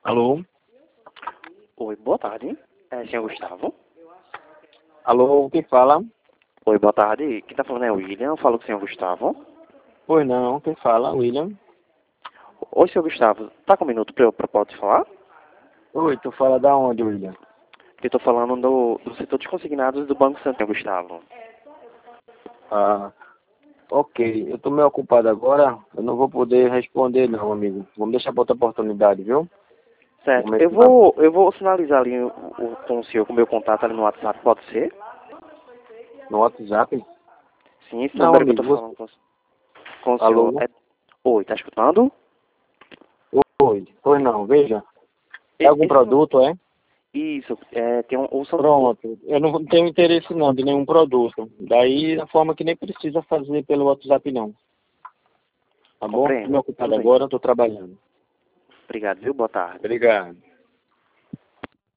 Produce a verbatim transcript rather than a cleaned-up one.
Alô? Oi, boa tarde. É, senhor Gustavo? Alô, quem fala? Oi, boa tarde. Quem tá falando é o William. Eu falo com o senhor Gustavo. Pois não, quem fala? William. Oi, senhor Gustavo. Tá com um minuto pra eu pra poder falar? Oi, tu fala da onde, William? Eu tô falando do, do setor de consignados do Banco Santo, senhor Gustavo. Ah, ok. Eu tô meio ocupado agora, eu não vou poder responder não, amigo. Vamos deixar pra outra oportunidade, viu? Certo. Momento Eu nada. vou, eu vou sinalizar ali o, o- com o senhor, com o meu contato ali no WhatsApp, pode ser? No WhatsApp? Sim, esse Não, número que eu tô amigo, falando você... com, com o senhor Alô? é... Oi, tá escutando? Oi, pois não, veja. É E- algum Esse, nu- produto, é? isso, é, tem um... Ou são, Pronto. Eu não tenho interesse não de nenhum produto. Daí, a forma que nem precisa fazer pelo WhatsApp não. Tá bom? Tô compreendo. meio Tudo ocupado bem. agora, eu tô trabalhando. Obrigado, viu? Boa tarde. Obrigado.